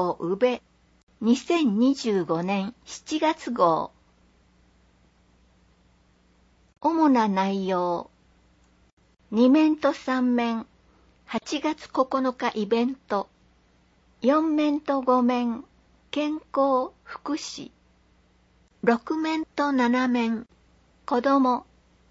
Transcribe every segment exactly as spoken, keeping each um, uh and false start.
報宇部にせんにじゅうごねんしちがつ号。主な内容。に面とさん面、はちがつここのかイベント。よん面とご面、健康、福祉。ろく面となな面、子ども。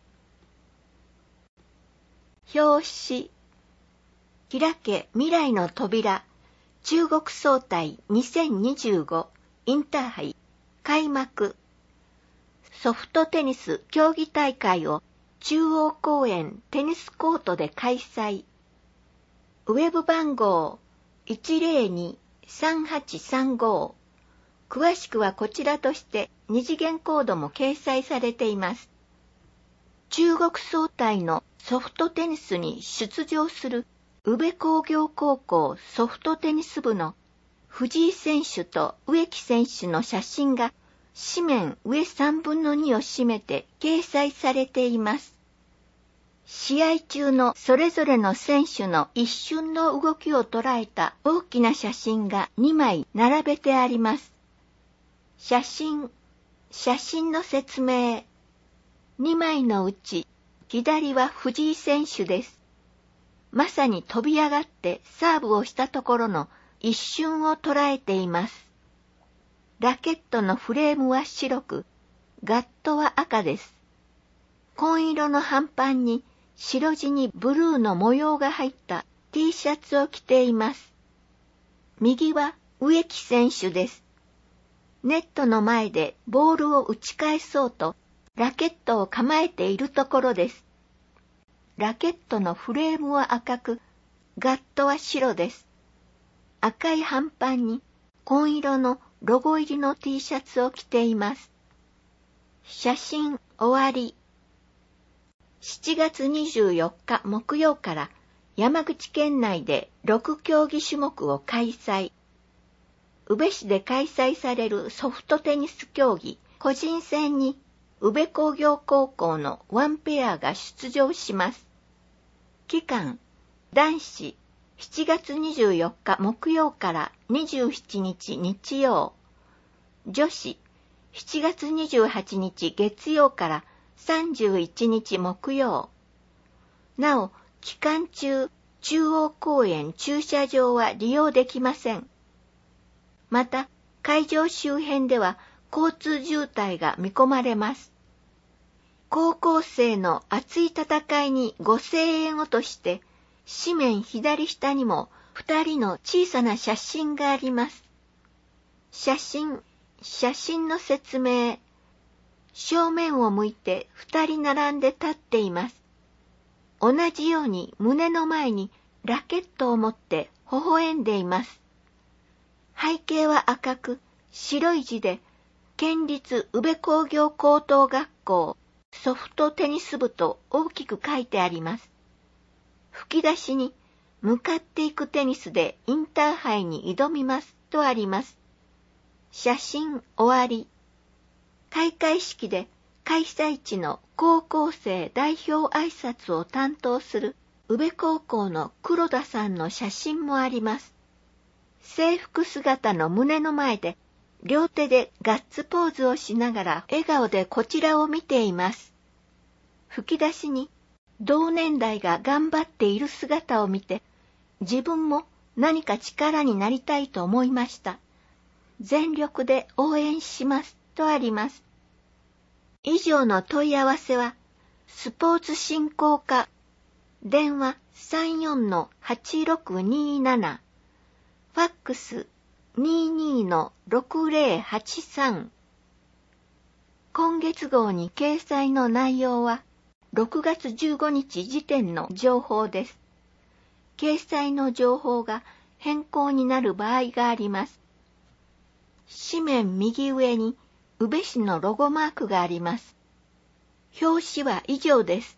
表紙。開け未来の扉。中国総体にせんにじゅうごインターハイ開幕。ソフトテニス競技大会を中央公園テニスコートで開催。ウェブ番号 いちまるに さんはちさんご。詳しくはこちらとして二次元コードも掲載されています。中国総体のソフトテニスに出場する宇部工業高校ソフトテニス部の藤井選手と植木選手の写真が紙面上さんぶんのにを占めて掲載されています。試合中のそれぞれの選手の一瞬の動きを捉えた大きな写真がにまい並べてあります。写真、写真の説明。にまいのうち左は藤井選手です。まさに飛び上がってサーブをしたところの一瞬を捉えています。ラケットのフレームは白く、ガットは赤です。紺色の半パンに白地にブルーの模様が入った T シャツを着ています。右は植木選手です。ネットの前でボールを打ち返そうとラケットを構えているところです。ラケットのフレームは赤く、ガットは白です。赤い半パンに紺色のロゴ入りの T シャツを着ています。写真終わり。しちがつにじゅうよっか木曜から山口県内でろく競技種目を開催。宇部市で開催されるソフトテニス競技個人戦に宇部工業高校のワンペアが出場します。期間、男子しちがつにじゅうよっか木曜からにじゅうしちにち日曜。女子しちがつにじゅうはちにち月曜からさんじゅういちにち木曜。なお、期間中、中央公園駐車場は利用できません。また、会場周辺では交通渋滞が見込まれます。高校生の熱い戦いにご声援をとして、紙面左下にも二人の小さな写真があります。写真、写真の説明。正面を向いて二人並んで立っています。同じように胸の前にラケットを持って微笑んでいます。背景は赤く、白い字で、県立宇部工業高等学校ソフトテニス部と大きく書いてあります。吹き出しに、向かっていくテニスでインターハイに挑みますとあります。写真終わり。開会式で開催地の高校生代表挨拶を担当する宇部高校の黒田さんの写真もあります。制服姿の胸の前で両手でガッツポーズをしながら笑顔でこちらを見ています。吹き出しに同年代が頑張っている姿を見て自分も何か力になりたいと思いました。全力で応援しますとあります。以上の問い合わせはスポーツ振興課電話 さんよんのはちろくにななファックス にじゅうにのろくぜろはちさん。今月号に掲載の内容はろくがつじゅうごにち時点の情報です。掲載の情報が変更になる場合があります。紙面右上に宇部市のロゴマークがあります。表紙は以上です。